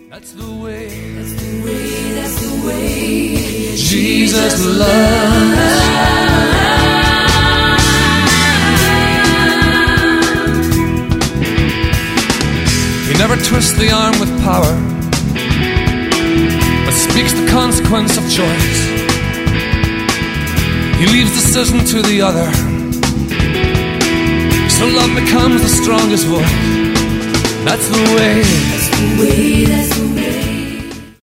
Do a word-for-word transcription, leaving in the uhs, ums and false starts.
That's the way, That's the way, that's the way Jesus loves. He never twists the arm with power, but speaks the consequence of choice. He leaves decision to the other, so love becomes the strongest voice. That's the way. That's the way, that's the way